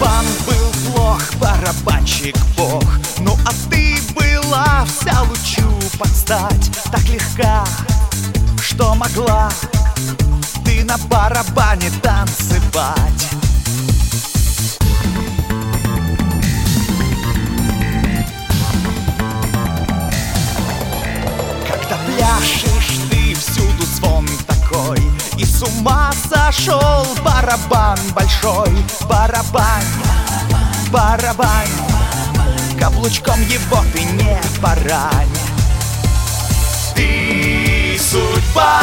барабан был плох, барабанщик бог. Ну а ты была вся лучу под стать, так легка, что могла ты на барабане танцевать. Когда пляшешь, ты всюду звон такой, и с ума сошел барабан большой. Барабань, барабань, каблучком его ты не порань. Ты судьба,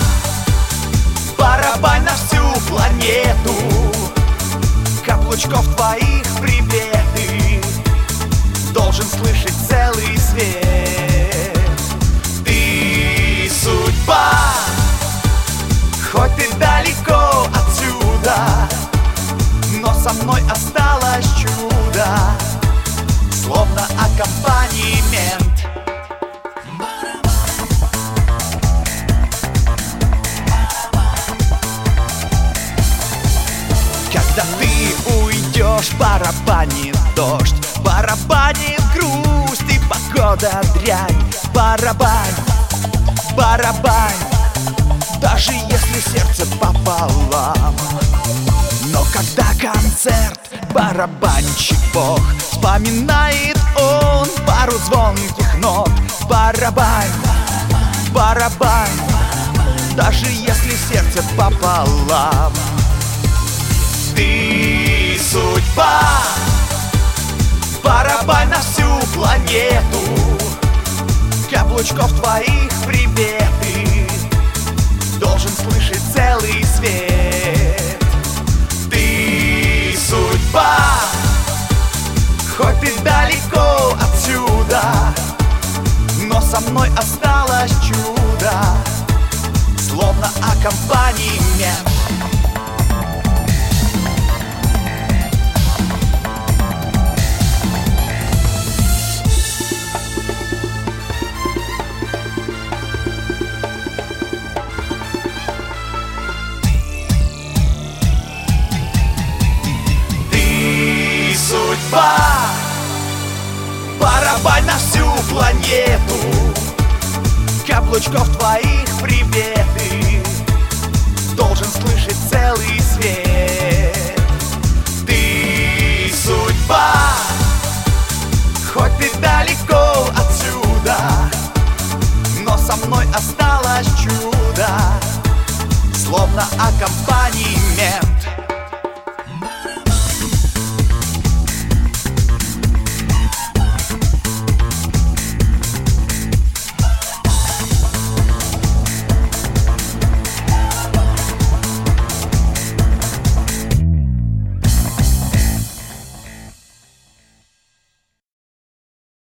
барабань на всю планету, каблучков твоих приветы должен слышать целый свет. Ты судьба, хоть ты далеко отсюда, но со мной осталось чудо, словно аккомпанемент. Когда ты уйдешь, барабанит дождь, барабанит грусть и погода дрянь. Барабань, барабань, даже если сердце пополам. Но когда концерт, барабанщик бог, вспоминает он пару звонких нот. Барабань, барабань, даже если сердце пополам. Ты судьба, барабань на всю планету, каблучков твоих приветы должен слышать целый свет. Ты судьба, хоть ты далеко отсюда, но со мной осталось чудо, словно аккомпанемент. Судьба, барабань на всю планету, каблучков твоих приветы должен слышать целый свет. Ты судьба, хоть ты далеко отсюда, но со мной осталось чудо, словно аккомпанемент.